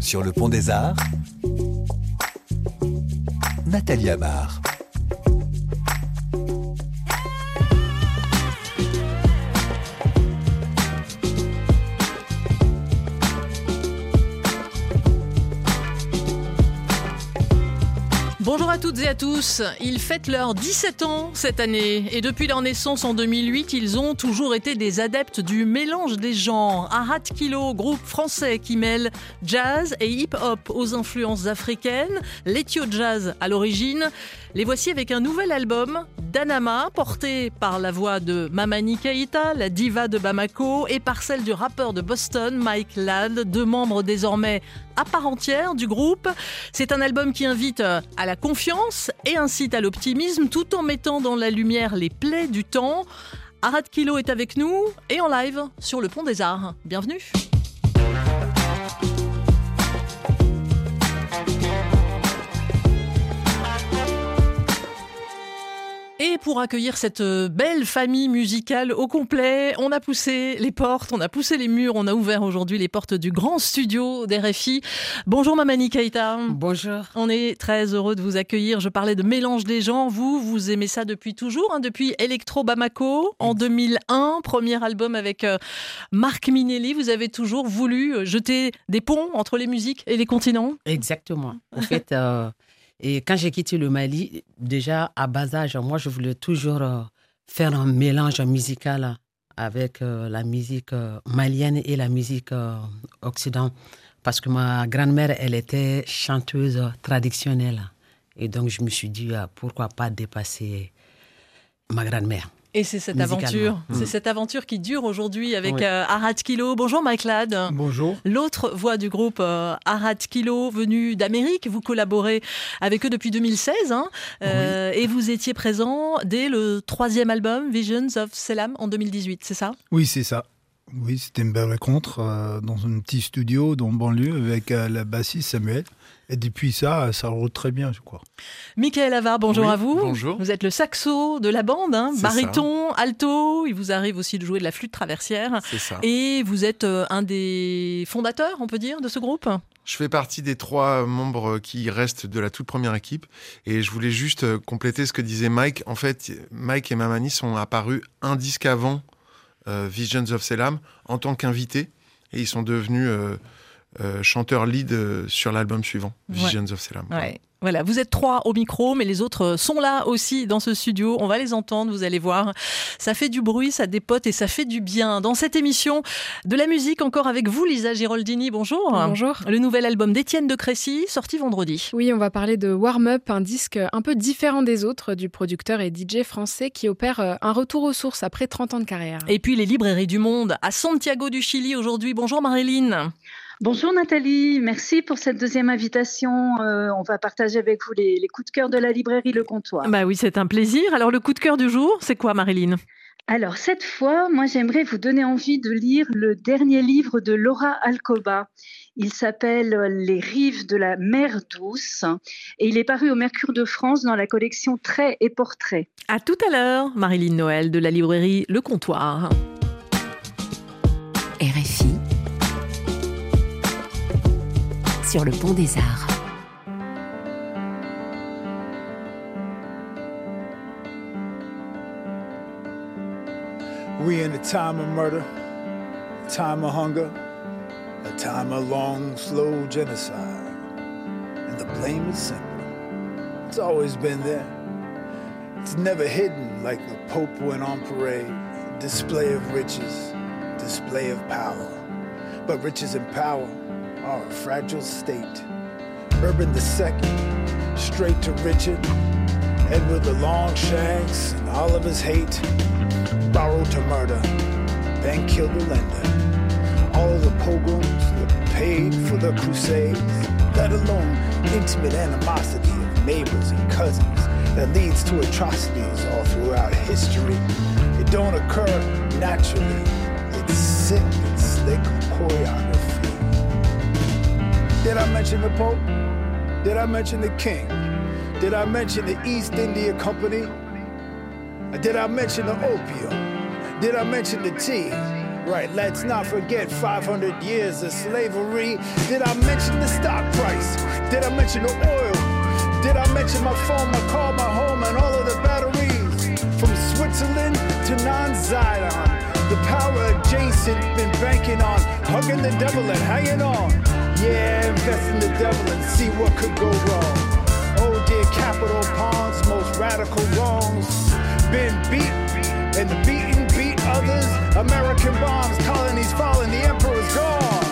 Sur le Pont des Arts, Nathalie Amar. Bonjour à toutes et à tous, ils fêtent leurs 17 ans cette année et depuis leur naissance en 2008, ils ont toujours été des adeptes du mélange des genres. Arat Kilo, groupe français qui mêle jazz et hip-hop aux influences africaines, l'ethio jazz à l'origine. Les voici avec un nouvel album, Danama, porté par la voix de Mamani Keïta, la diva de Bamako, et par celle du rappeur de Boston, Mike Ladd, deux membres désormais à part entière du groupe. C'est un album qui invite à la confiance et incite à l'optimisme, tout en mettant dans la lumière les plaies du temps. Arat Kilo est avec nous et en live sur le Pont des Arts. Bienvenue. Et pour accueillir cette belle famille musicale au complet, on a poussé les portes, on a poussé les murs, on a ouvert aujourd'hui les portes du grand studio d'RFI. Bonjour Mamani Keïta. Bonjour. On est très heureux de vous accueillir. Je parlais de mélange des genres. Vous aimez ça depuis toujours, depuis Electro Bamako en 2001, premier album avec Marc Minelli. Vous avez toujours voulu jeter des ponts entre les musiques et les continents. Exactement. En fait... Et quand j'ai quitté le Mali, déjà à bas âge, moi, je voulais toujours faire un mélange musical avec la musique malienne et la musique occidentale. Parce que ma grand-mère, elle était chanteuse traditionnelle. Et donc, je me suis dit, pourquoi pas dépasser ma grand-mère. Et c'est cette aventure qui dure aujourd'hui avec Arat Kilo. Bonjour Mike Ladd. Bonjour. L'autre voix du groupe Arat Kilo, venu d'Amérique. Vous collaborez avec eux depuis 2016 et vous étiez présent dès le 3e album Visions of Selam en 2018, c'est ça ? Oui, c'est ça. Oui, c'était une belle rencontre dans un petit studio dans le banlieue avec la bassiste Samuel. Et depuis ça roule très bien, je crois. Michael Havard, bonjour à vous. Bonjour. Vous êtes le saxo de la bande, baryton, alto. Il vous arrive aussi de jouer de la flûte traversière. C'est ça. Et vous êtes un des fondateurs, on peut dire, de ce groupe ? Je fais partie des 3 membres qui restent de la toute première équipe. Et je voulais juste compléter ce que disait Mike. En fait, Mike et Mamani sont apparus un disque avant Visions of Selam en tant qu'invités. Et ils sont devenus... chanteur lead sur l'album suivant, Visions of Selam. Ouais. Voilà, vous êtes 3 au micro, mais les autres sont là aussi dans ce studio. On va les entendre, vous allez voir. Ça fait du bruit, ça dépote et ça fait du bien. Dans cette émission de la musique, encore avec vous, Lisa Giraldini, bonjour. Bonjour. Le nouvel album d'Étienne de Crécy, sorti vendredi. Oui, on va parler de Warm Up, un disque un peu différent des autres du producteur et DJ français qui opère un retour aux sources après 30 ans de carrière. Et puis les librairies du monde à Santiago du Chili aujourd'hui. Bonjour Marilyn. Bonjour Nathalie, merci pour cette deuxième invitation. On va partager avec vous les coups de cœur de la librairie Le Comptoir. Bah oui, c'est un plaisir. Alors le coup de cœur du jour, c'est quoi Marilyn ? Alors cette fois, moi j'aimerais vous donner envie de lire le dernier livre de Laura Alcoba. Il s'appelle Les rives de la mer douce et il est paru au Mercure de France dans la collection Traits et Portraits. À tout à l'heure, Marilyn Noël de la librairie Le Comptoir. RFI sur le Pont des Arts. We in a time of murder, a time of hunger, a time of long, slow genocide. And the blame is simple. It's always been there. It's never hidden like the Pope went on parade. Display of riches, display of power. But riches and power are a fragile state. Urban II, straight to Richard, Edward the Longshanks, and all of his hate. Borrowed to murder, then killed the lender. All of the pogroms that paid for the crusades, let alone intimate animosity of neighbors and cousins that leads to atrocities all throughout history. It don't occur naturally. It's sick and slick choreography. Did I mention the Pope? Did I mention the King? Did I mention the East India Company? Did I mention the opium? Did I mention the tea? Right, let's not forget 500 years of slavery. Did I mention the stock price? Did I mention the oil? Did I mention my phone, my car, my home, and all of the batteries? From Switzerland to non-Zion. The power adjacent, been banking on, hugging the devil and hanging on. Yeah, invest in the devil and see what could go wrong. Oh dear, Capitol Pawns, most radical wrongs. Been beat, and the beaten beat others. American bombs, colonies falling, the emperor's gone.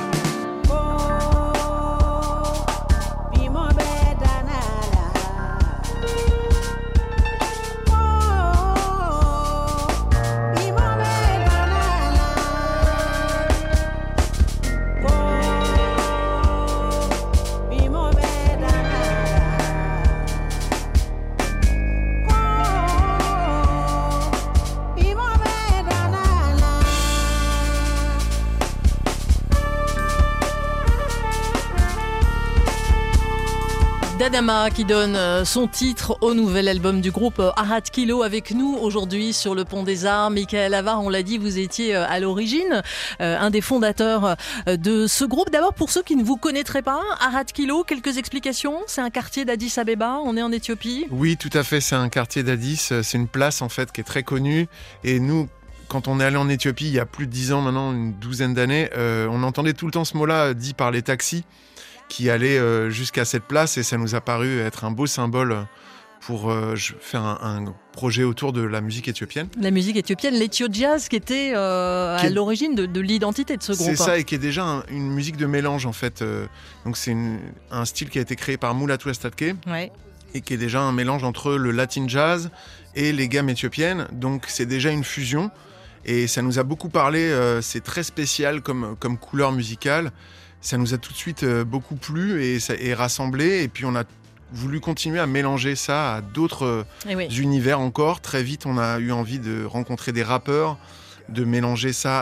Dadama qui donne son titre au nouvel album du groupe Arat Kilo avec nous aujourd'hui sur le Pont des Arts. Michael Avar, on l'a dit, vous étiez à l'origine, un des fondateurs de ce groupe. D'abord, pour ceux qui ne vous connaîtraient pas, Arat Kilo, quelques explications. C'est un quartier d'Addis Abeba, on est en Éthiopie. Oui, tout à fait, c'est un quartier d'Addis. C'est une place en fait qui est très connue. Et nous, quand on est allé en Éthiopie il y a plus de 10 ans maintenant, une douzaine d'années, on entendait tout le temps ce mot-là dit par les taxis qui allait jusqu'à cette place, et ça nous a paru être un beau symbole pour faire un projet autour de la musique éthiopienne. La musique éthiopienne, l'Ethio Jazz qui était à l'origine de l'identité de ce groupe. C'est ça, et qui est déjà une musique de mélange en fait. Donc c'est un style qui a été créé par Mulatu Astatke, ouais, et qui est déjà un mélange entre le latin jazz et les gammes éthiopiennes. Donc c'est déjà une fusion, et ça nous a beaucoup parlé. C'est très spécial comme couleur musicale. Ça nous a tout de suite beaucoup plu et rassemblé. Et puis on a voulu continuer à mélanger ça à d'autres univers encore. Très vite, on a eu envie de rencontrer des rappeurs, de mélanger ça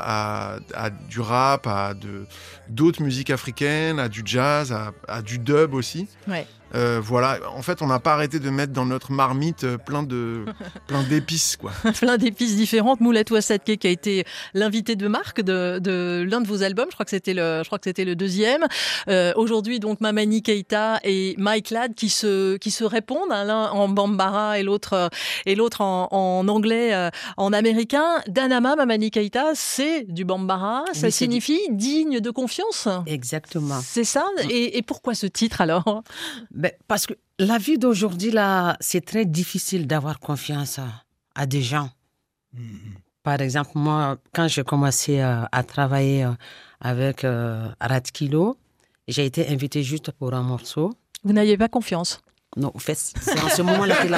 à du rap, à d'autres musiques africaines, à du jazz, à du dub aussi. Ouais. Voilà, en fait, on n'a pas arrêté de mettre dans notre marmite plein d'épices, quoi. Plein d'épices différentes. Mulatu Astatke qui a été l'invité de marque de l'un de vos albums. Je crois que c'était le deuxième. Aujourd'hui, donc, Mamani Keïta et Mike Ladd qui se répondent, hein, l'un en bambara et l'autre en anglais, en américain. Danama, Mamani Keïta, c'est du bambara. Ça signifie digne de confiance. Exactement. C'est ça. Et pourquoi ce titre alors? Parce que la vie d'aujourd'hui, là, c'est très difficile d'avoir confiance à des gens. Par exemple, moi, quand j'ai commencé à travailler avec Arat Kilo, j'ai été invitée juste pour un morceau. Vous n'aviez pas confiance? Non, en fait, c'est en ce moment-là que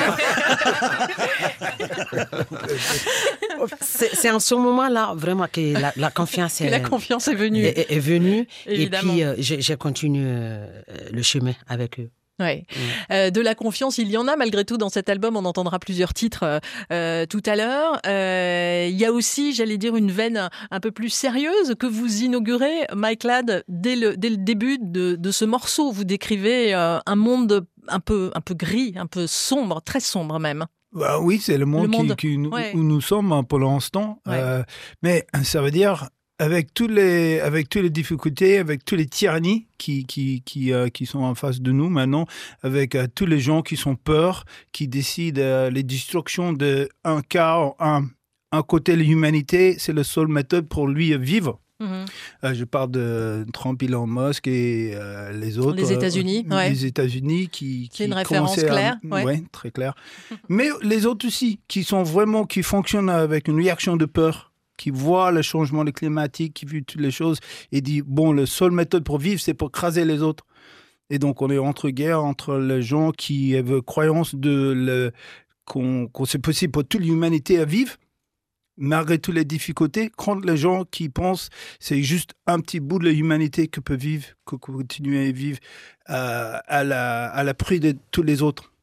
c'est en ce moment-là vraiment que la confiance la confiance est venue. Est venue. Évidemment. Et puis, j'ai continué le chemin avec eux. Ouais. De la confiance, il y en a malgré tout dans cet album. On entendra plusieurs titres tout à l'heure. Il y a aussi, j'allais dire, une veine un peu plus sérieuse que vous inaugurez, Mike Ladd, dès le début de ce morceau. Vous décrivez un monde un peu gris, un peu sombre, très sombre même. Bah oui, c'est le monde où nous sommes pour l'instant. Ouais. Mais ça veut dire, avec toutes les difficultés, avec toutes les tyrannies qui sont en face de nous maintenant, avec tous les gens qui sont peur, qui décident les destructions de un quart, un côté de l'humanité, c'est la seule méthode pour lui vivre. Je parle de Trump, Elon Musk et les autres. Les États-Unis, les États-Unis qui c'est une référence claire, ouais, très claire. Mais les autres aussi, qui fonctionnent avec une réaction de peur, qui voient le changement climatique, qui voient toutes les choses, et dit bon, la seule méthode pour vivre, c'est pour craser les autres. Et donc, on est entre les gens qui avaient croyance qu'on c'est possible pour toute l'humanité à vivre, malgré toutes les difficultés, contre les gens qui pensent que c'est juste un petit bout de l'humanité que peut vivre, que continuer à vivre à la prix de tous les autres.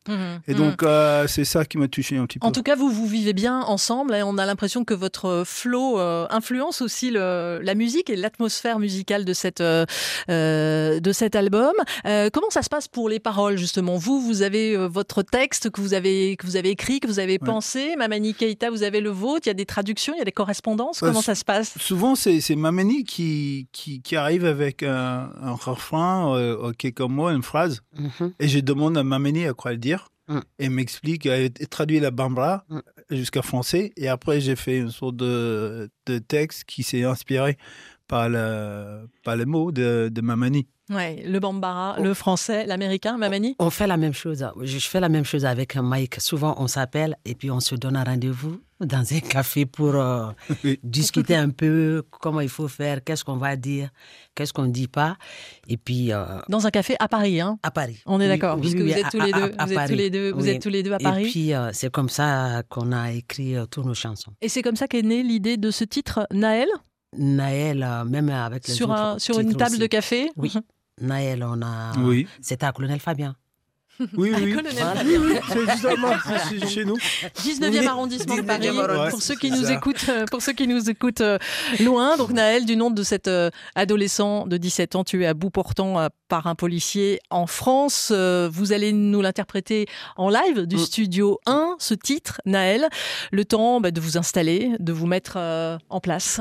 Et donc, c'est ça qui m'a touché un petit peu. En tout cas, vous vivez bien ensemble et on a l'impression que votre flow influence aussi la musique et l'atmosphère musicale de cet album. Comment ça se passe pour les paroles, justement ? Vous avez votre texte que vous avez écrit, que vous avez pensé. Mamani Keïta, vous avez le vôtre. Il y a des traductions, il y a des correspondances. Comment ça se passe ? Souvent, c'est Mamani qui arrive avec un refrain, quelques mots, une phrase. Et je demande à Mamani à quoi le dire. Et m'explique, elle traduit la bambara jusqu'à français. Et après, j'ai fait une sorte de texte qui s'est inspiré par les mots de Mamani. Ouais, le bambara, le français, l'américain, Mamani. On fait la même chose. Je fais la même chose avec Mike. Souvent, on s'appelle et puis on se donne un rendez-vous dans un café pour discuter un peu comment il faut faire, qu'est-ce qu'on va dire, qu'est-ce qu'on ne dit pas. Et puis dans un café à Paris, hein ? À Paris. On est d'accord, puisque vous êtes tous les deux. Vous êtes tous les deux à Paris. Et puis c'est comme ça qu'on a écrit toutes nos chansons. Et c'est comme ça qu'est née l'idée de ce titre, Naël ? Naël, même avec les autres sur une table aussi. De café. Oui. Naël, on a. Oui. C'était à Colonel Fabien. Oui. C'est justement chez nous. 19e arrondissement de Paris, pour ceux qui nous écoutent loin. Donc Naël, du nom de cet adolescent de 17 ans tué à bout portant par un policier en France. Vous allez nous l'interpréter en live du Studio 1, ce titre, Naël. Le temps de vous installer, de vous mettre en place.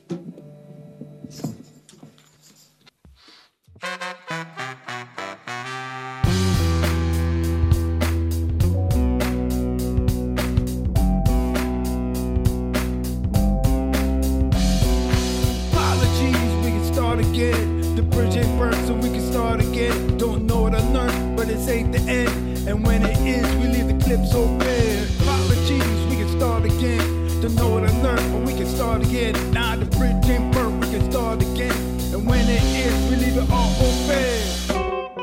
Again. The bridge ain't burnt, so we can start again. Don't know what I learned, but this ain't the end. And when it is, we leave the clips open. Apologies, we can start again. Don't know what I learned, but we can start again. Nah, the bridge ain't burnt, we can start again. And when it is, we leave it all open.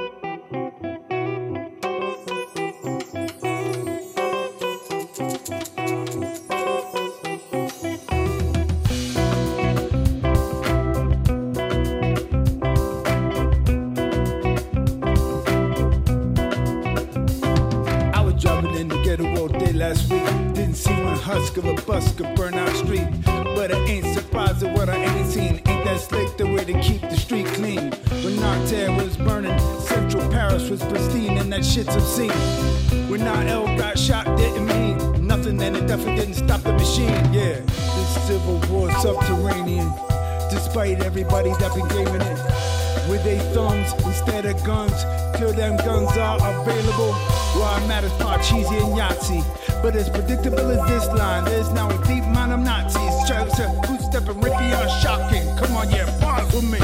Last week, didn't see one husk of a bus could burn out street. But I ain't surprised at what I ain't seen. Ain't that slick the way to keep the street clean? When Nanterre was burning, Central Paris was pristine, and that shit's obscene. When Nael got shot, didn't mean nothing, and it definitely didn't stop the machine. Yeah, this civil war subterranean, despite everybody that been gaming it. With their thumbs instead of guns, till them guns are available. Why matters Parcheesi and Yahtzee. But as predictable as this line, there's now a deep mind of Nazis. Trying to bootstep and rip beyond shocking. Come on, yeah, pause with me.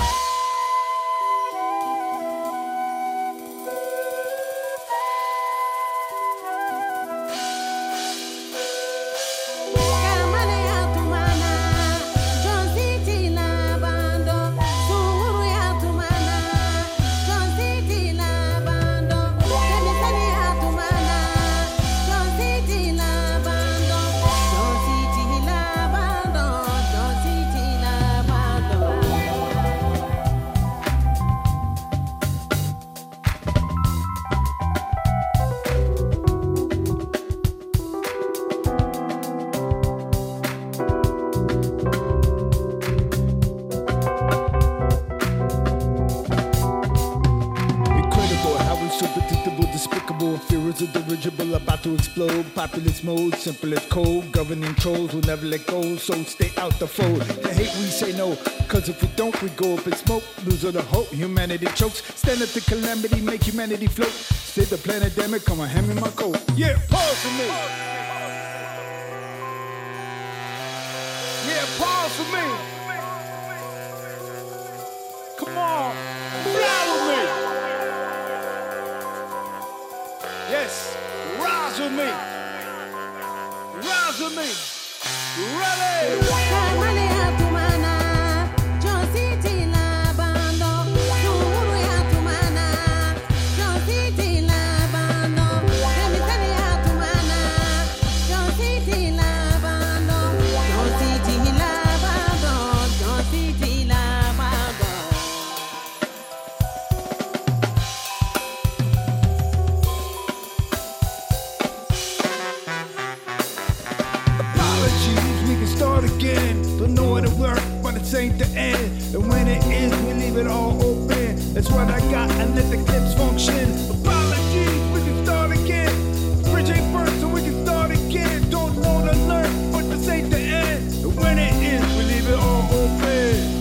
Populist mode, simple as code. Governing trolls will never let go, so stay out the fold. The hate we say no, cause if we don't, we go up in smoke. Lose all the hope, humanity chokes. Stand up to calamity, make humanity float. Save the planet, damn it, come on, hand me my coat. Yeah, pause for me. Yeah, pause for me. Come on, fly with me. Yes, rise with me. Rise with me. Ready? the end. And when it is, we leave it all open. That's what I got, and let the clips function. Apologies, we can start again. Bridge ain't first, so we can start again. Don't know to learn, but this ain't the end. And when it is, we leave it all open.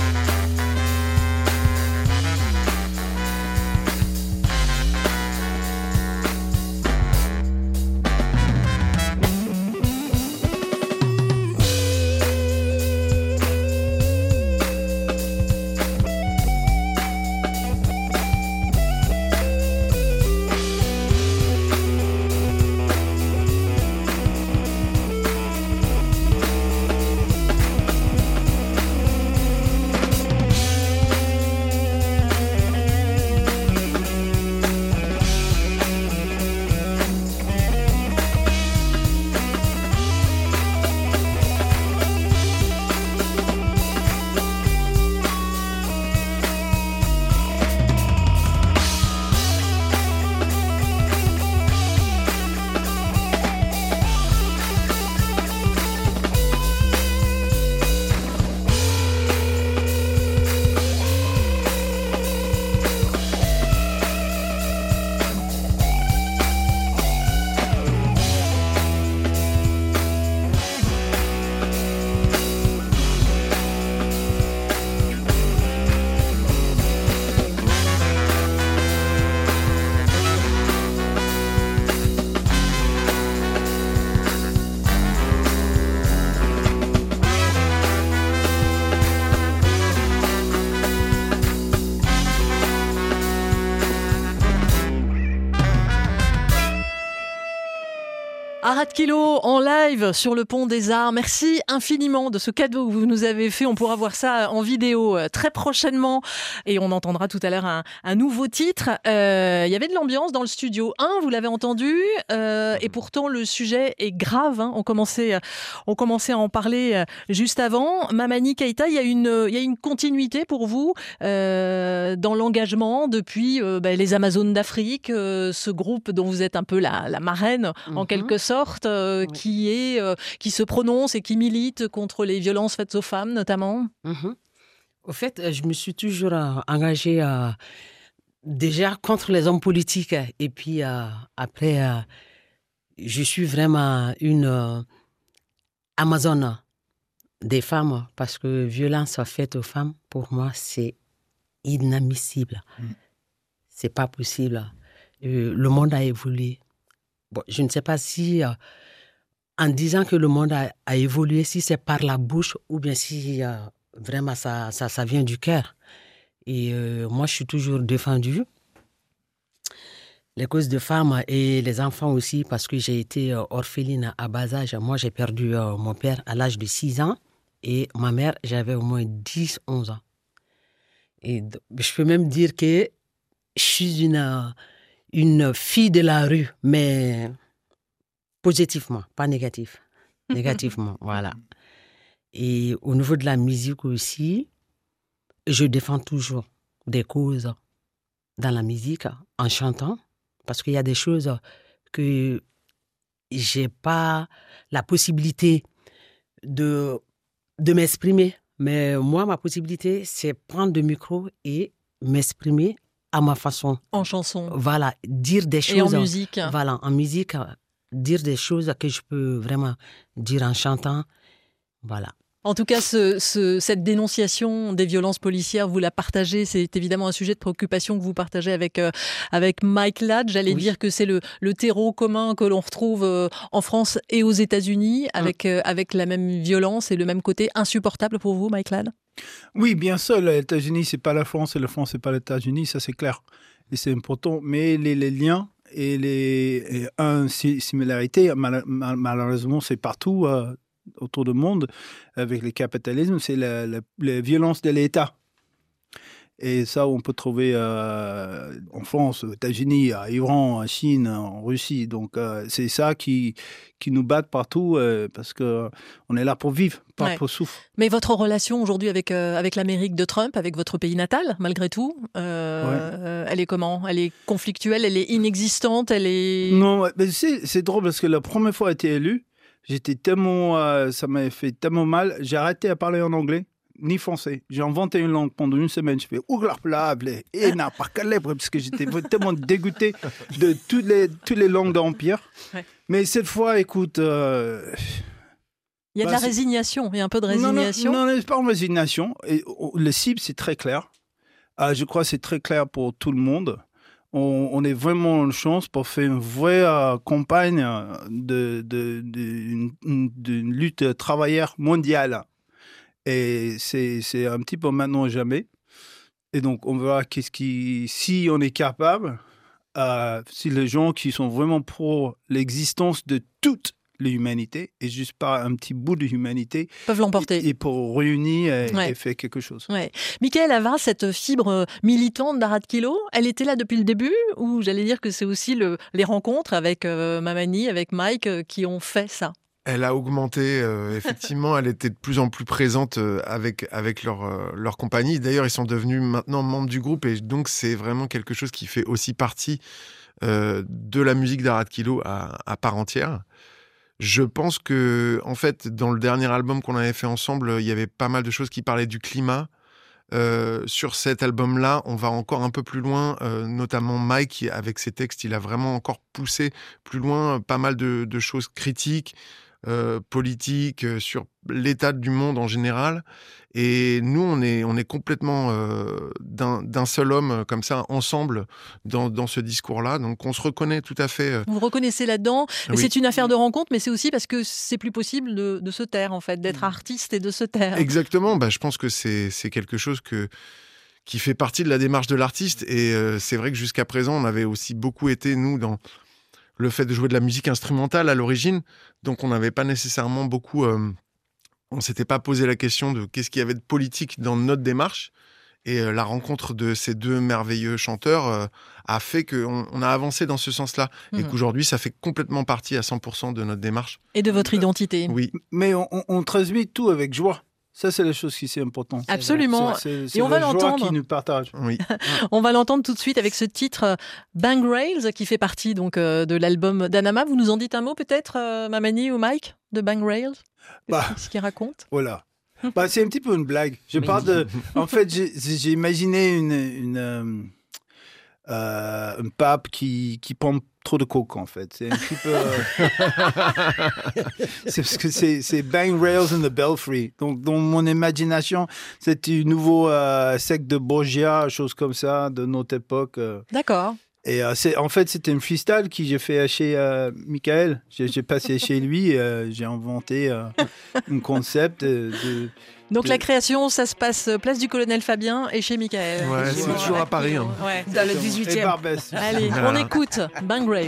Arat Kilo en live sur le Pont des Arts. Merci infiniment de ce cadeau que vous nous avez fait. On pourra voir ça en vidéo très prochainement et on entendra tout à l'heure un nouveau titre. Il y avait de l'ambiance dans le studio 1, vous l'avez entendu, et pourtant le sujet est grave. Hein. On commençait à en parler juste avant. Mamani Keïta, il y a une continuité pour vous dans l'engagement depuis les Amazones d'Afrique, ce groupe dont vous êtes un peu la marraine en quelque sorte. Qui se prononce et qui milite contre les violences faites aux femmes, notamment. Au fait, je me suis toujours engagée déjà contre les hommes politiques. Et puis après, je suis vraiment une Amazone des femmes parce que violence faite aux femmes, pour moi, c'est inadmissible. C'est pas possible. Le monde a évolué. Bon, je ne sais pas si, en disant que le monde a évolué, si c'est par la bouche ou bien si vraiment ça vient du cœur. Et moi, je suis toujours défendue les causes de femmes et les enfants aussi, parce que j'ai été orpheline à bas âge. Moi, j'ai perdu mon père à l'âge de 6 ans et ma mère, j'avais au moins 10-11 ans. Et je peux même dire que je suis une fille de la rue, mais positivement, pas négativement, voilà. Et au niveau de la musique aussi, je défends toujours des causes dans la musique en chantant, parce qu'il y a des choses que j'ai pas la possibilité de m'exprimer. Mais moi, ma possibilité, c'est prendre le micro et m'exprimer à ma façon. En chanson. Voilà, dire des choses. Et en musique. Voilà, en musique, dire des choses que je peux vraiment dire en chantant. Voilà. En tout cas, cette dénonciation des violences policières, vous la partagez. C'est évidemment un sujet de préoccupation que vous partagez avec Mike Ladd. J'allais dire que c'est le terreau commun que l'on retrouve en France et aux États-Unis avec la même violence et le même côté insupportable pour vous, Mike Ladd. Oui, bien sûr, les États-Unis, c'est pas la France et la France, c'est pas les États-Unis, ça c'est clair. Et c'est important. Mais les liens et les similarités, malheureusement, c'est partout autour du monde avec le capitalisme, c'est la violence de l'État. Et ça, on peut trouver en France, aux États-Unis, à Iran, en Chine, en Russie. Donc, c'est ça qui nous bat partout parce qu'on est là pour vivre, pas pour souffrir. Mais votre relation aujourd'hui avec l'Amérique de Trump, avec votre pays natal, malgré tout, elle est comment ? Elle est conflictuelle, elle est inexistante, elle est... Non, mais c'est drôle parce que la première fois que j'ai été élu, j'étais tellement... ça m'a fait tellement mal, j'ai arrêté à parler en anglais. ni français. J'ai inventé une langue pendant une semaine. Je fais ouglarplable et n'a pas calibre parce que j'étais tellement dégoûté de toutes les langues d'Empire. Ouais. Mais cette fois, écoute. Il y a de la résignation, il y a un peu de résignation. Non, c'est pas une résignation. Et, le cible, c'est très clair. Je crois que c'est très clair pour tout le monde. On est vraiment en chance pour faire une vraie campagne d'une lutte travaillère mondiale. Et c'est un petit peu maintenant ou jamais. Et donc, on verra si on est capable, si les gens qui sont vraiment pour l'existence de toute l'humanité et juste pas un petit bout de l'humanité peuvent l'emporter et pour réunir et faire quelque chose. Ouais. Michael Havard, cette fibre militante d'Arat Kilo, elle était là depuis le début ou j'allais dire que c'est aussi les rencontres avec Mamani, avec Mike qui ont fait ça? Elle a augmenté, effectivement, elle était de plus en plus présente avec leur compagnie. D'ailleurs, ils sont devenus maintenant membres du groupe et donc c'est vraiment quelque chose qui fait aussi partie de la musique d'Arat Kilo à part entière. Je pense que, en fait, dans le dernier album qu'on avait fait ensemble, il y avait pas mal de choses qui parlaient du climat. Sur cet album-là, on va encore un peu plus loin, notamment Mike, avec ses textes, il a vraiment encore poussé plus loin pas mal de choses critiques, politiques, sur l'état du monde en général. Et nous, on est complètement d'un seul homme, comme ça, ensemble, dans ce discours-là. Donc, on se reconnaît tout à fait. Vous vous reconnaissez là-dedans. Oui. C'est une affaire de rencontre, mais c'est aussi parce que c'est plus possible de se taire, en fait, d'être artiste et de se taire. Exactement. Je pense que c'est quelque chose qui fait partie de la démarche de l'artiste. Et c'est vrai que jusqu'à présent, on avait aussi beaucoup été, nous, dans le fait de jouer de la musique instrumentale à l'origine. Donc, on n'avait pas nécessairement beaucoup... on ne s'était pas posé la question de qu'est-ce qu'il y avait de politique dans notre démarche. Et la rencontre de ces deux merveilleux chanteurs a fait qu'on a avancé dans ce sens-là. Et qu'aujourd'hui, ça fait complètement partie à 100% de notre démarche. Et de votre identité. Oui. Mais on transmet tout avec joie. Ça, c'est la chose qui est importante. Absolument. C'est on va l'entendre. Qui nous partage. Oui. On va l'entendre tout de suite avec ce titre Bang Rails qui fait partie donc de l'album d'Anama. Vous nous en dites un mot peut-être, Mamani ou Mike, de Bang Rails? Ce qu'il raconte. Voilà. C'est un petit peu une blague. Je parle de. En fait, j'ai imaginé un pape qui prend trop de coke, en fait. C'est un petit peu... c'est parce que c'est Bang Rails and the Belfry. Donc, dans mon imagination, c'est un nouveau secte de Borgia, chose comme ça, de notre époque. D'accord. Et en fait, c'était un freestyle que j'ai fait chez Michael. J'ai passé chez lui, j'ai inventé un concept Donc la création, ça se passe place du Colonel Fabien et chez Michael. Ouais, c'est toujours à Paris. Hein. Ouais. Dans le 18e. Et Barbès. Allez, on écoute Bang Rails.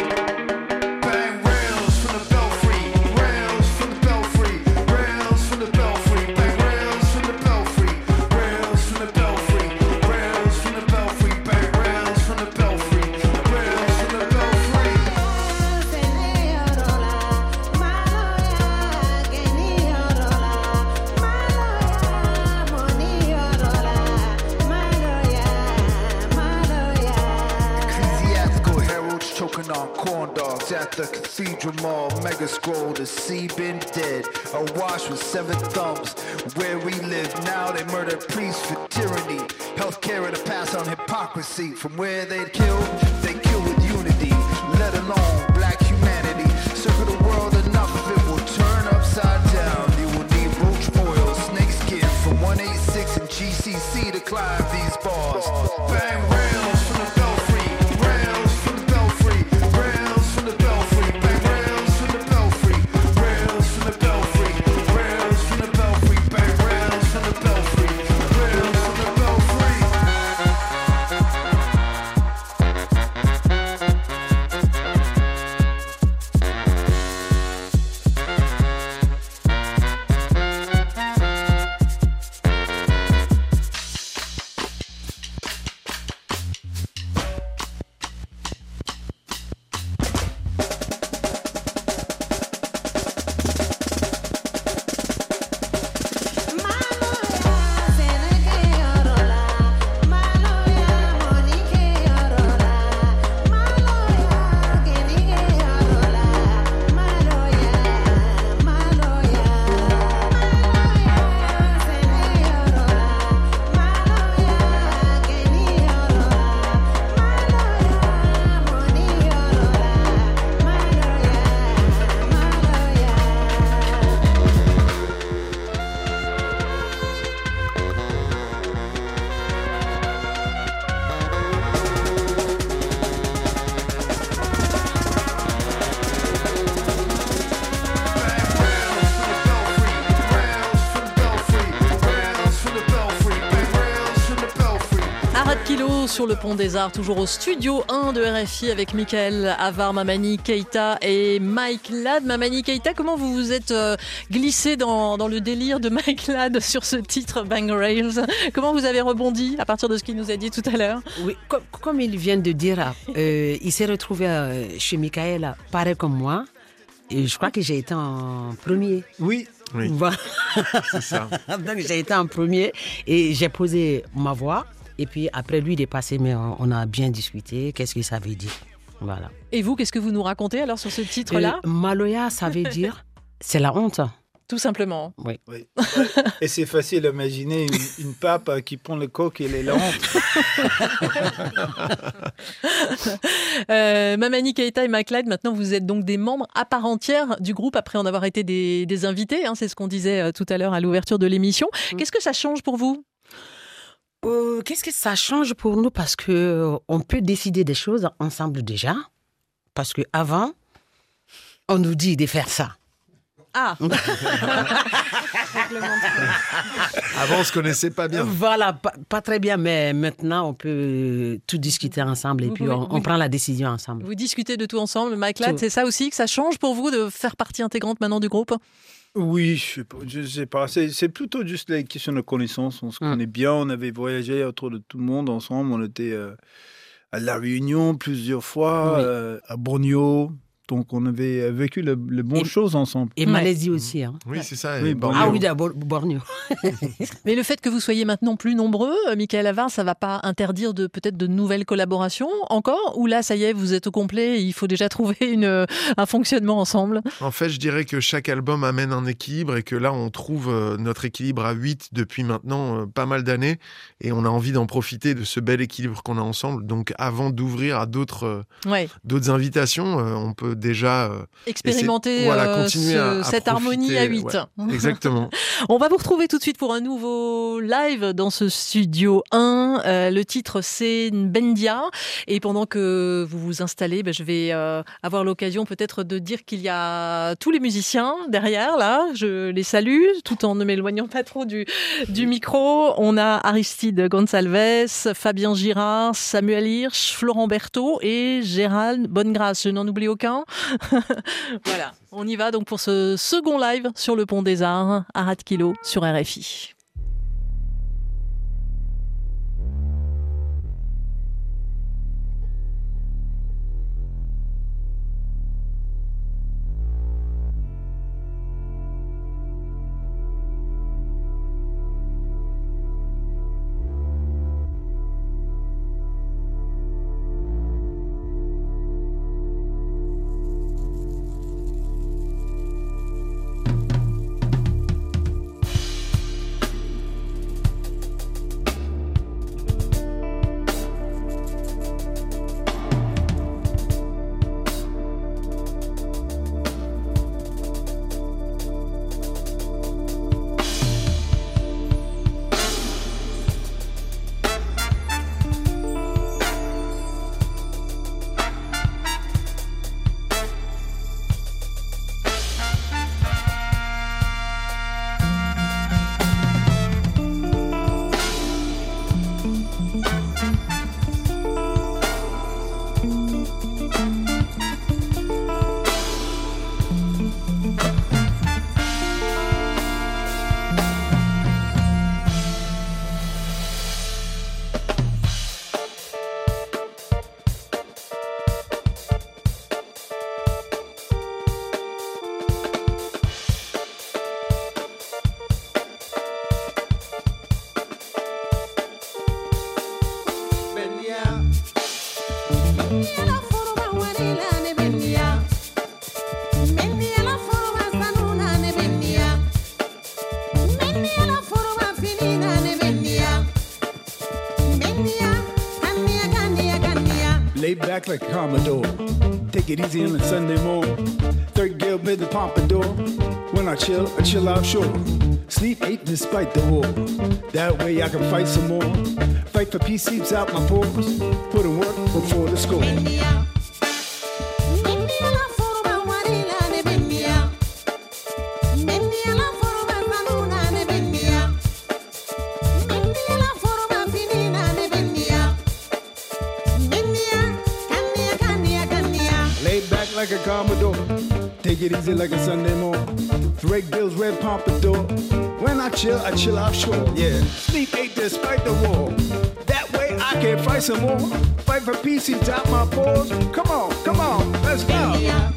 At the Cathedral Mall, mega scroll, the sea been dead, awash with 7 thumbs. Where we live now, they murder priests for tyranny. Healthcare in the past on hypocrisy. From where they kill with unity. Let alone black humanity. Circle the world enough, it will turn upside down. You will need roach oil, snake skin from 186 and GCC to climb these bars. Bang rails from the belfry, rails from the belfry, rails from the belfry, bang rails from the belfry, rails from the belfry, rails from the belfry, bang rails from the belfry, rails from the belfry. Kilo sur le Pont des Arts, toujours au studio 1 de RFI avec Michael Havard, Mamani Keïta et Mike Ladd. Mamani Keïta, comment vous vous êtes glissé dans le délire de Mike Ladd sur ce titre Bang Rails? Comment vous avez rebondi à partir de ce qu'il nous a dit tout à l'heure? Oui, comme il vient de dire, il s'est retrouvé chez Michael, pareil comme moi. Et je crois que j'ai été en premier. Oui. Voilà. C'est ça. Donc j'ai été en premier et j'ai posé ma voix. Et puis après lui il est passé, mais on a bien discuté. Qu'est-ce que ça veut dire? Voilà. Et vous, qu'est-ce que vous nous racontez alors sur ce titre-là? Maloya, ça veut dire c'est la honte. Tout simplement. Oui. Et c'est facile d'imaginer une pape qui prend le coq et les lampes. Mamani Keïta et Mike Ladd, maintenant vous êtes donc des membres à part entière du groupe après en avoir été des invités. C'est ce qu'on disait tout à l'heure à l'ouverture de l'émission. Qu'est-ce que ça change pour vous? Qu'est-ce que ça change pour nous? Parce qu'on peut décider des choses ensemble déjà. Parce qu'avant, on nous dit de faire ça. Ah. Avant, on se connaissait pas bien. Voilà, pas très bien, mais maintenant, on peut tout discuter ensemble et puis on prend la décision ensemble. Vous discutez de tout ensemble. Mike Ladd, c'est ça aussi que ça change pour vous de faire partie intégrante maintenant du groupe? Oui, je sais pas. C'est plutôt juste la question de connaissance. On se connaît bien, on avait voyagé autour de tout le monde ensemble. On était à La Réunion plusieurs fois, à Bornéo. Donc, on avait vécu les bonnes choses ensemble. Et Malaisie aussi. Hein. Oui, c'est ça. Oui, ah oui, Bornéo. Mais le fait que vous soyez maintenant plus nombreux, Michael Havard, ça ne va pas interdire peut-être de nouvelles collaborations encore? Ou là, ça y est, vous êtes au complet et il faut déjà trouver un fonctionnement ensemble? En fait, je dirais que chaque album amène un équilibre et que là, on trouve notre équilibre à 8 depuis maintenant pas mal d'années. Et on a envie d'en profiter de ce bel équilibre qu'on a ensemble. Donc, avant d'ouvrir à d'autres invitations, on peut déjà expérimenter cette harmonie à 8. Ouais, exactement. On va vous retrouver tout de suite pour un nouveau live dans ce studio 1. Le titre, c'est Nbendia. Et pendant que vous vous installez, je vais avoir l'occasion peut-être de dire qu'il y a tous les musiciens derrière, là. Je les salue, tout en ne m'éloignant pas trop du micro. On a Aristide Gonçalves, Fabien Girard, Samuel Hirsch, Florent Berthaud et Gérald Bonnegrâce. Je n'en oublie aucun. Voilà, on y va donc pour ce second live sur le Pont des Arts, Arat Kilo sur RFI. Lay back like a Commodore. Take it easy on a Sunday morning. Third girl bed the pompadour. When I chill out sure. Sleep 8 despite the war. That way I can fight some more. Fight for peace seeps out my pores. Put in work before the score. like a Commodore. Take it easy like a Sunday morning. Drake Bill's red pompadour. When I chill offshore. Yeah, sleep ain't despite the war. That way I can fight some more. Fight for peace and drop my balls. Come on, let's go.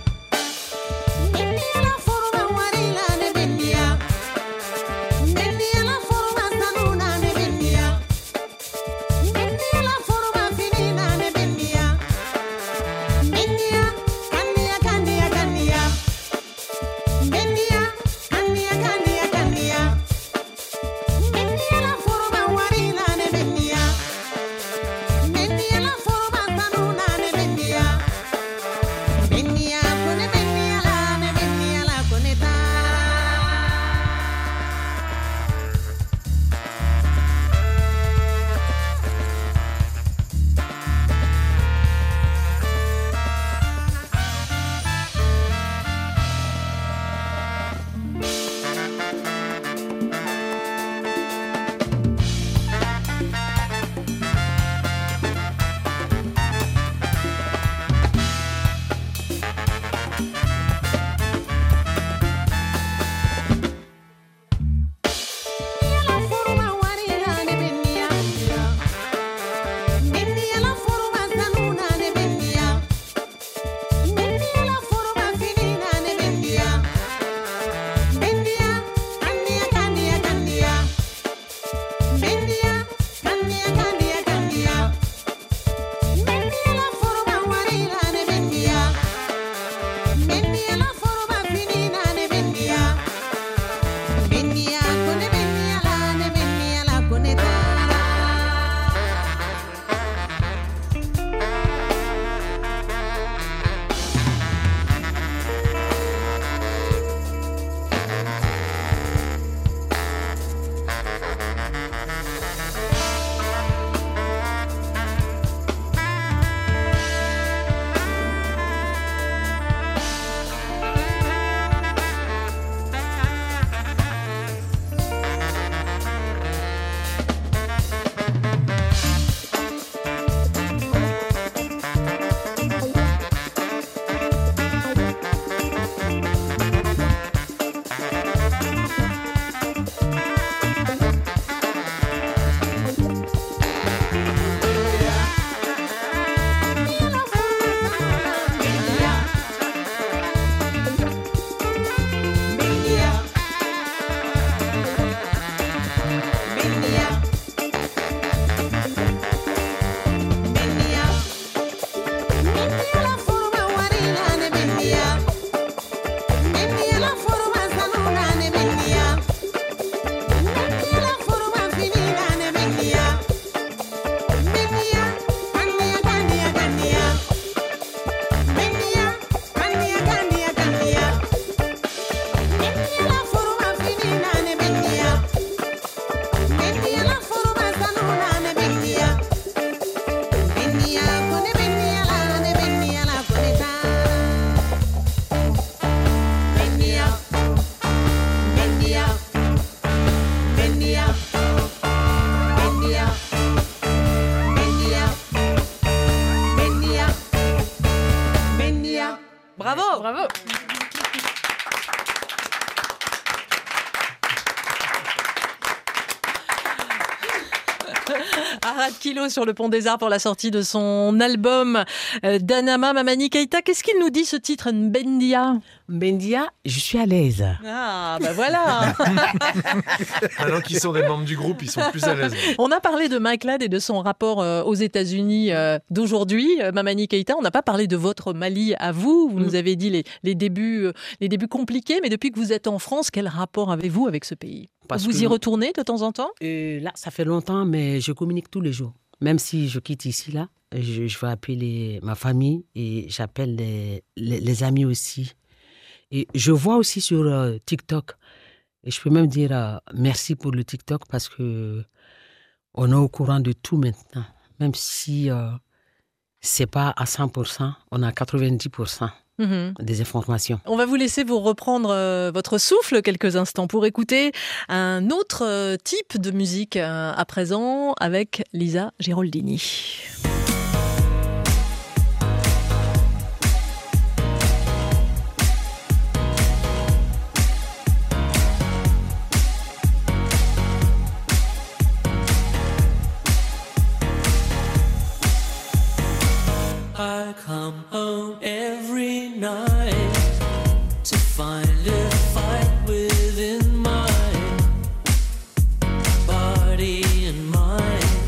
Bravo. Arad Kilo sur le Pont des Arts pour la sortie de son album Danama Mamani Keïta. Qu'est-ce qu'il nous dit ce titre, Mbendia? Mbendia, je suis à l'aise. Ah, ben voilà. Maintenant qu'ils sont des membres du groupe, ils sont plus à l'aise. On a parlé de Mike Ladd et de son rapport aux États-Unis d'aujourd'hui. Mamani Keïta, on n'a pas parlé de votre Mali à vous. Vous nous avez dit les débuts compliqués, mais depuis que vous êtes en France, quel rapport avez-vous avec ce pays? Vous y retournez de temps en temps? Là, ça fait longtemps, mais je communique tous les jours. Même si je quitte ici, là, je vais appeler ma famille et j'appelle les amis aussi. Et je vois aussi sur TikTok, et je peux même dire merci pour le TikTok parce que on est au courant de tout maintenant. Même si c'est pas à 100%, on a 90%. Des informations. On va vous laisser vous reprendre votre souffle quelques instants pour écouter un autre type de musique à présent avec Lisa Giraldini. I come home every night to finally fight within my body and mind,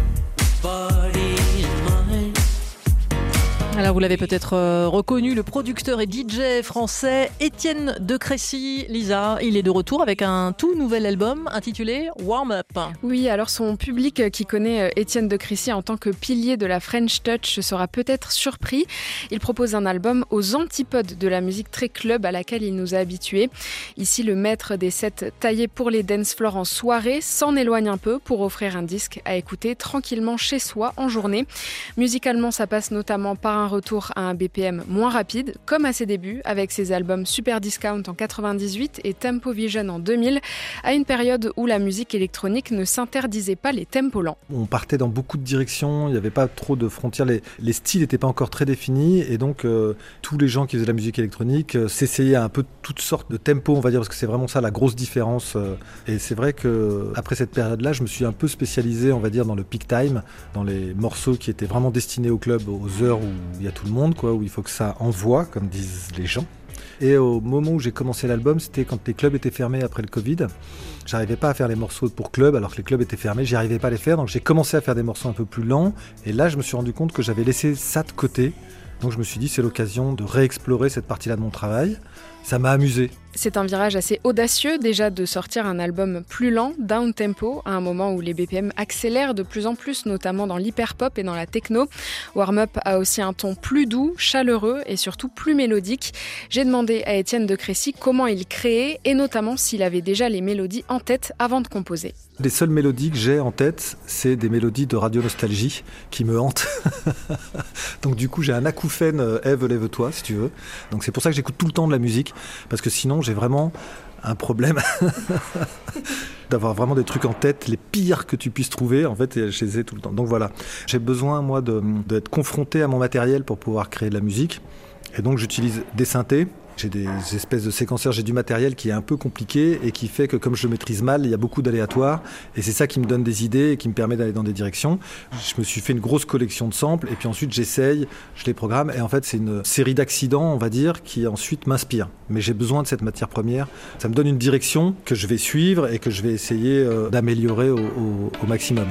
body and mind. Alors vous l'avez peut-être reconnu, le producteur et DJ français Étienne de Crécy. Lisa, il est de retour avec un tout nouvel album intitulé Warm Up. Oui, alors son public qui connaît Étienne de Crécy en tant que pilier de la French Touch sera peut-être surpris. Il propose un album aux antipodes de la musique très club à laquelle il nous a habitués. Ici, le maître des sets taillés pour les dance floors en soirée s'en éloigne un peu pour offrir un disque à écouter tranquillement chez soi en journée. Musicalement, ça passe notamment par un retour à un BPM moins rapide, comme à ses débuts, avec ses albums Super Discount en 98 et Tempo Vision en 2000, à une période où la musique électronique ne s'interdisait pas les tempos lents. On partait dans beaucoup de directions, il n'y avait pas trop de frontières, les styles n'étaient pas encore très définis, et donc tous les gens qui faisaient de la musique électronique s'essayaient à un peu toutes sortes de tempos, on va dire, parce que c'est vraiment ça la grosse différence. Et c'est vrai qu'après cette période-là, je me suis un peu spécialisé, on va dire, dans le peak time, dans les morceaux qui étaient vraiment destinés au club, aux heures où il y a tout le monde, quoi, où il faut que ça envoie, comme disent les gens. Et au moment où j'ai commencé l'album, c'était quand les clubs étaient fermés après le Covid. J'arrivais pas à faire les morceaux pour club alors que les clubs étaient fermés, j'y arrivais pas à les faire, donc j'ai commencé à faire des morceaux un peu plus lents. Et là, je me suis rendu compte que j'avais laissé ça de côté. Donc je me suis dit, c'est l'occasion de réexplorer cette partie-là de mon travail. Ça m'a amusé. C'est un virage assez audacieux déjà de sortir un album plus lent, down tempo, à un moment où les BPM accélèrent de plus en plus, notamment dans l'hyperpop et dans la techno. Warm Up a aussi un ton plus doux, chaleureux et surtout plus mélodique. J'ai demandé à Étienne de Crécy comment il créait et notamment s'il avait déjà les mélodies en tête avant de composer. Les seules mélodies que j'ai en tête, c'est des mélodies de Radio Nostalgie qui me hantent. Donc du coup, j'ai un acouphène Ève, lève-toi, si tu veux. Donc c'est pour ça que j'écoute tout le temps de la musique, parce que sinon, j'ai vraiment un problème d'avoir vraiment des trucs en tête, les pires que tu puisses trouver, en fait, je les ai tout le temps. Donc voilà, j'ai besoin, moi, d'être confronté à mon matériel pour pouvoir créer de la musique. Et donc j'utilise des synthés. J'ai des espèces de séquenceurs, j'ai du matériel qui est un peu compliqué et qui fait que comme je le maîtrise mal, il y a beaucoup d'aléatoires et c'est ça qui me donne des idées et qui me permet d'aller dans des directions. Je me suis fait une grosse collection de samples et puis ensuite j'essaye, je les programme et en fait c'est une série d'accidents, on va dire, qui ensuite m'inspire. Mais j'ai besoin de cette matière première. Ça me donne une direction que je vais suivre et que je vais essayer d'améliorer au maximum.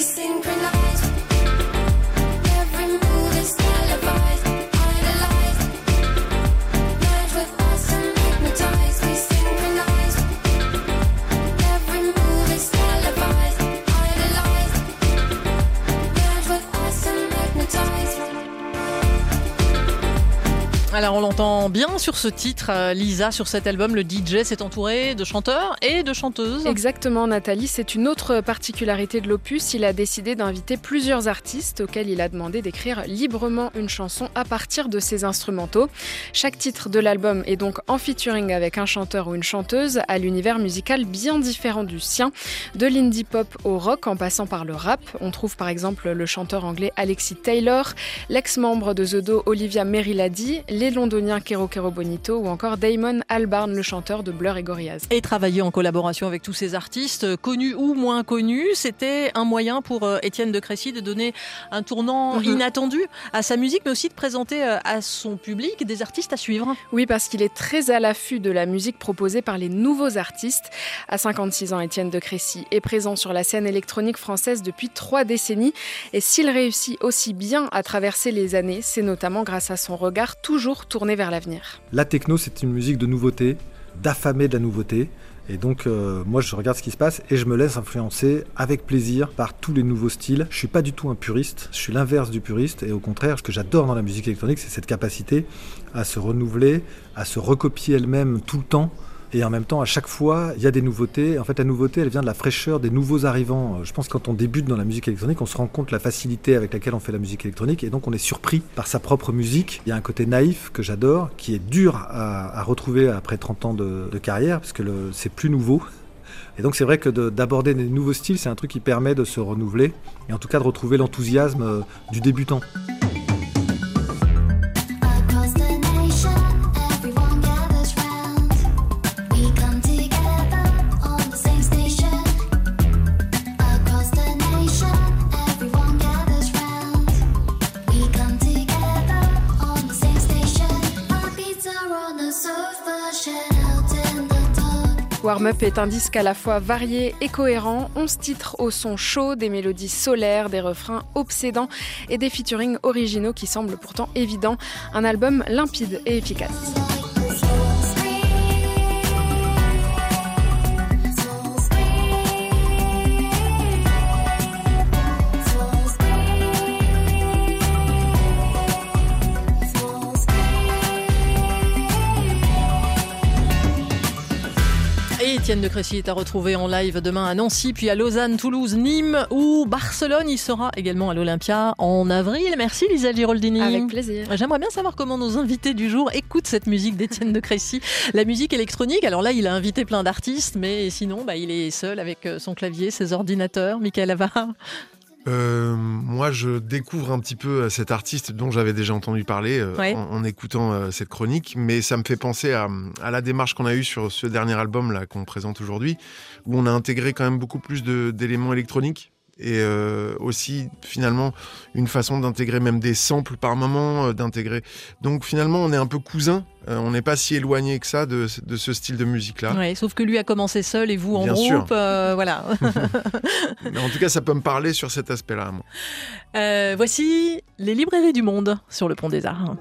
Alors on l'entend bien sur ce titre, Lisa, sur cet album, le DJ s'est entouré de chanteurs et de chanteuses. Exactement Nathalie, c'est une autre particularité de l'opus, il a décidé d'inviter plusieurs artistes auxquels il a demandé d'écrire librement une chanson à partir de ses instrumentaux. Chaque titre de l'album est donc en featuring avec un chanteur ou une chanteuse à l'univers musical bien différent du sien, de l'indie pop au rock en passant par le rap. On trouve par exemple le chanteur anglais Alexis Taylor, l'ex-membre de The Do Olivia Meriladi, les londoniens Kero Kero Bonito ou encore Damon Albarn, le chanteur de Blur et Gorillaz. Et travailler en collaboration avec tous ces artistes, connus ou moins connus, c'était un moyen pour Étienne de Crécy de donner un tournant inattendu à sa musique, mais aussi de présenter à son public des artistes à suivre. Oui, parce qu'il est très à l'affût de la musique proposée par les nouveaux artistes. À 56 ans, Étienne de Crécy est présent sur la scène électronique française depuis 3 décennies. Et s'il réussit aussi bien à traverser les années, c'est notamment grâce à son regard toujours tourné vers l'avenir. La techno, c'est une musique de nouveauté, d'affamer de la nouveauté. Et donc, moi, je regarde ce qui se passe et je me laisse influencer avec plaisir par tous les nouveaux styles. Je suis pas du tout un puriste, je suis l'inverse du puriste. Et au contraire, ce que j'adore dans la musique électronique, c'est cette capacité à se renouveler, à se recopier elle-même tout le temps. Et en même temps, à chaque fois, il y a des nouveautés. En fait, la nouveauté, elle vient de la fraîcheur des nouveaux arrivants. Je pense que quand on débute dans la musique électronique, on se rend compte de la facilité avec laquelle on fait la musique électronique. Et donc, on est surpris par sa propre musique. Il y a un côté naïf que j'adore, qui est dur à retrouver après 30 ans de carrière, parce que c'est plus nouveau. Et donc, c'est vrai que d'aborder des nouveaux styles, c'est un truc qui permet de se renouveler. Et en tout cas, de retrouver l'enthousiasme du débutant. Warm Up est un disque à la fois varié et cohérent. 11 titres au son chaud, des mélodies solaires, des refrains obsédants et des featurings originaux qui semblent pourtant évidents. Un album limpide et efficace. Étienne de Crécy est à retrouver en live demain à Nancy, puis à Lausanne, Toulouse, Nîmes ou Barcelone. Il sera également à l'Olympia en avril. Merci Lisa Giraldini. Avec plaisir. J'aimerais bien savoir comment nos invités du jour écoutent cette musique d'Étienne de Crécy. La musique électronique, alors là il a invité plein d'artistes, mais sinon il est seul avec son clavier, ses ordinateurs. Michael Avard. Moi, je découvre un petit peu cet artiste dont j'avais déjà entendu parler en écoutant cette chronique, mais ça me fait penser à la démarche qu'on a eue sur ce dernier album là qu'on présente aujourd'hui, où on a intégré quand même beaucoup plus d'éléments électroniques et aussi finalement une façon d'intégrer même des samples par moment, d'intégrer. Donc finalement, on est un peu cousins. On n'est pas si éloigné que ça de ce style de musique-là. Ouais, sauf que lui a commencé seul et vous en Bien groupe. Voilà. Mais en tout cas, ça peut me parler sur cet aspect-là. Moi. Voici les librairies du monde sur le Pont des Arts.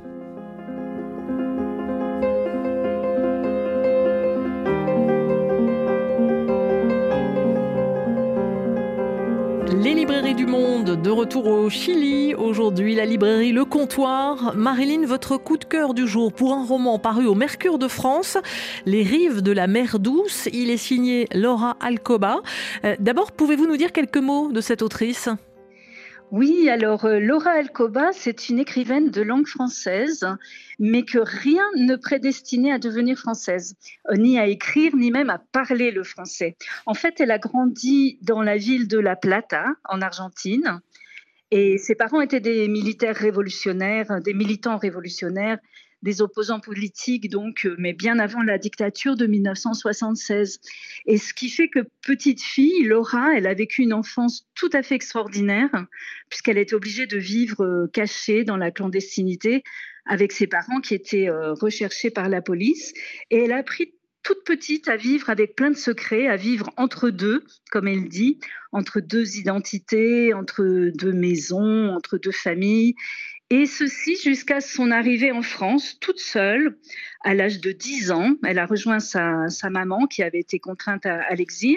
Les librairies du monde, de retour au Chili. Aujourd'hui, la librairie Le Comptoir. Marilyn, votre coup de cœur du jour pour un roman paru au Mercure de France, Les rives de la mer Douce. Il est signé Laura Alcoba. D'abord, pouvez-vous nous dire quelques mots de cette autrice ? Oui, alors Laura Alcoba, c'est une écrivaine de langue française, mais que rien ne prédestinait à devenir française, ni à écrire, ni même à parler le français. En fait, elle a grandi dans la ville de La Plata, en Argentine, et ses parents étaient des militaires révolutionnaires, des militants révolutionnaires, des opposants politiques, donc, mais bien avant la dictature de 1976. Et ce qui fait que petite fille, Laura, elle a vécu une enfance tout à fait extraordinaire, puisqu'elle était obligée de vivre cachée dans la clandestinité avec ses parents qui étaient recherchés par la police. Et elle a appris toute petite à vivre avec plein de secrets, à vivre entre deux, comme elle dit, entre deux identités, entre deux maisons, entre deux familles. Et ceci jusqu'à son arrivée en France, toute seule, à l'âge de 10 ans. Elle a rejoint sa maman qui avait été contrainte à l'exil.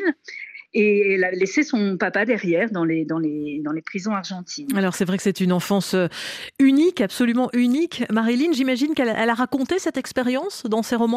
Et elle a laissé son papa derrière dans les prisons argentines. Alors c'est vrai que c'est une enfance unique, absolument unique. Marilyn, j'imagine qu'elle a raconté cette expérience dans ses romans ?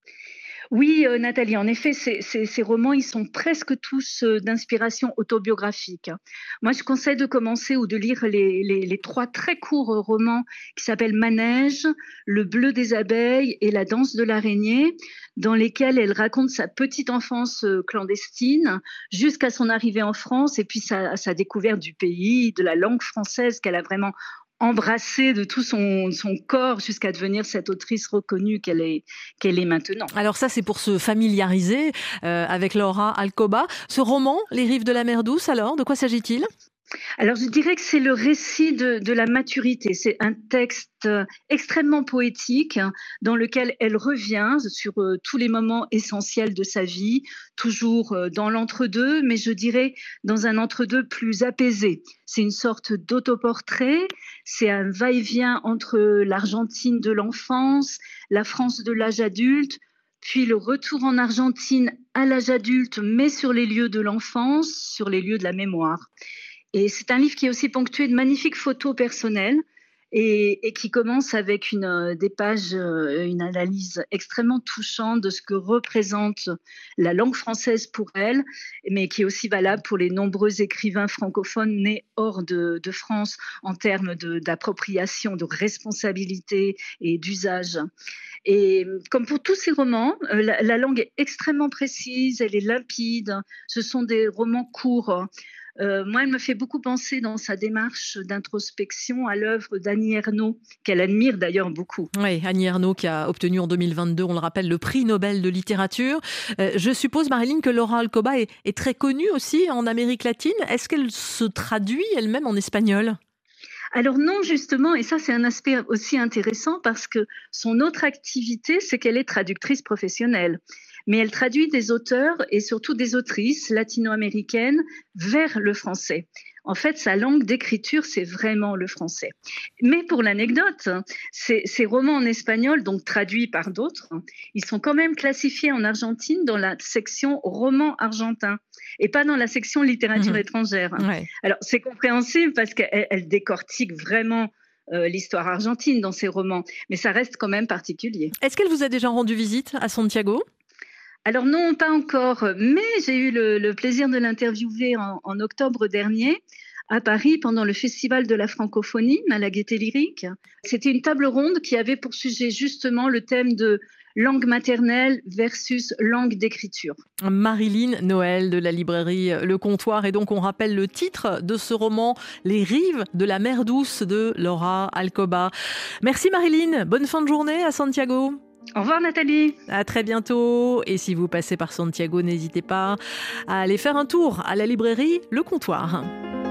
Oui, Nathalie, en effet, ces romans, ils sont presque tous d'inspiration autobiographique. Moi, je conseille de commencer ou de lire les 3 très courts romans qui s'appellent Manège, Le bleu des abeilles et La danse de l'araignée, dans lesquels elle raconte sa petite enfance clandestine jusqu'à son arrivée en France et puis sa découverte du pays, de la langue française qu'elle a vraiment embrassée de tout son corps jusqu'à devenir cette autrice reconnue qu'elle est maintenant. Alors ça, c'est pour se familiariser avec Laura Alcoba. Ce roman, Les rives de la mer Douce, alors, de quoi s'agit-il ? Alors, je dirais que c'est le récit de la maturité. C'est un texte extrêmement poétique dans lequel elle revient sur tous les moments essentiels de sa vie, toujours dans l'entre-deux, mais je dirais dans un entre-deux plus apaisé. C'est une sorte d'autoportrait, c'est un va-et-vient entre l'Argentine de l'enfance, la France de l'âge adulte, puis le retour en Argentine à l'âge adulte, mais sur les lieux de l'enfance, sur les lieux de la mémoire. Et c'est un livre qui est aussi ponctué de magnifiques photos personnelles et qui commence avec des pages, une analyse extrêmement touchante de ce que représente la langue française pour elle, mais qui est aussi valable pour les nombreux écrivains francophones nés hors de France en termes d'appropriation, de responsabilité et d'usage. Et comme pour tous ces romans, la langue est extrêmement précise, elle est limpide, ce sont des romans courts. Moi, elle me fait beaucoup penser dans sa démarche d'introspection à l'œuvre d'Annie Ernaux, qu'elle admire d'ailleurs beaucoup. Oui, Annie Ernaux qui a obtenu en 2022, on le rappelle, le prix Nobel de littérature. Je suppose, Marilyn, que Laura Alcoba est très connue aussi en Amérique latine. Est-ce qu'elle se traduit elle-même en espagnol ? Alors non, justement, et ça c'est un aspect aussi intéressant parce que son autre activité, c'est qu'elle est traductrice professionnelle. mais elle traduit des auteurs et surtout des autrices latino-américaines vers le français. En fait, sa langue d'écriture, c'est vraiment le français. Mais pour l'anecdote, ces romans en espagnol, donc traduits par d'autres, ils sont quand même classifiés en Argentine dans la section romans argentins et pas dans la section littérature étrangère. Ouais. Alors, c'est compréhensible parce qu'elle décortique vraiment l'histoire argentine dans ses romans, mais ça reste quand même particulier. Est-ce qu'elle vous a déjà rendu visite à Santiago ? Alors non, pas encore, mais j'ai eu le plaisir de l'interviewer en octobre dernier à Paris pendant le Festival de la francophonie à la Gaîté Lyrique. C'était une table ronde qui avait pour sujet justement le thème de langue maternelle versus langue d'écriture. Marilyn Noël de la librairie Le Comptoir. Et donc on rappelle le titre de ce roman, Les rives de la mer douce de Laura Alcoba. Merci Marilyn, bonne fin de journée à Santiago. Au revoir Nathalie. À très bientôt. Et si vous passez par Santiago, n'hésitez pas à aller faire un tour à la librairie Le Comptoir.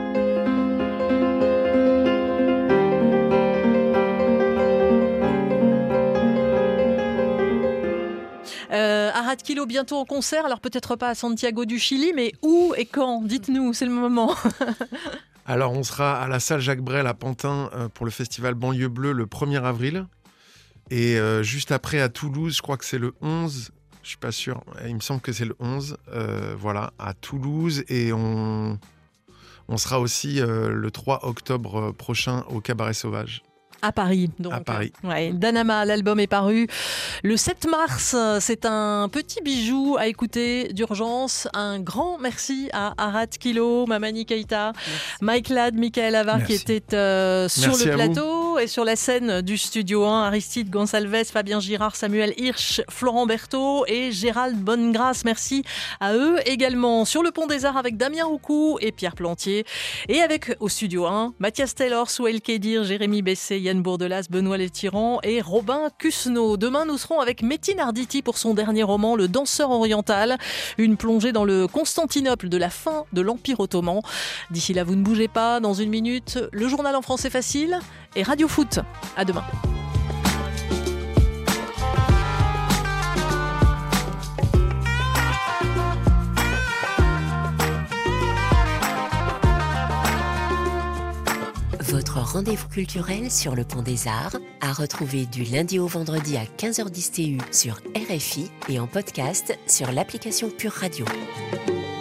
Arat Kilo bientôt en concert, alors peut-être pas à Santiago du Chili, mais où et quand ? Dites-nous, c'est le moment. Alors on sera à la salle Jacques Brel à Pantin pour le festival Banlieue Bleue le 1er avril. Et juste après à Toulouse, je crois que c'est le 11, je suis pas sûr, il me semble que c'est le 11, voilà, à Toulouse. Et on sera aussi le 3 octobre prochain au Cabaret Sauvage. À Paris, donc. À Paris. Ouais. Danama, l'album est paru le 7 mars. C'est un petit bijou à écouter d'urgence. Un grand merci à Arat Kilo, Mamani Keïta, Mike Ladd, Michael Avar qui étaient sur le plateau et sur la scène du Studio 1. Aristide Gonçalves, Fabien Girard, Samuel Hirsch, Florent Berthaud et Gérald Bonnegrâce. Merci à eux également. Sur le Pont des Arts avec Damien Roucou et Pierre Plantier. Et avec au Studio 1, Mathias Taylor, Souhail Kedir, Jérémy Bessé, Yann Bourdelas, Benoît Létiran et Robin Cusneau. Demain, nous serons avec Metin Arditi pour son dernier roman, Le Danseur oriental, une plongée dans le Constantinople de la fin de l'Empire ottoman. D'ici là, vous ne bougez pas. Dans une minute, le journal en français facile et Radio Foot. À demain. Votre rendez-vous culturel sur le Pont des Arts, à retrouver du lundi au vendredi à 15h10 TU sur RFI et en podcast sur l'application Pure Radio.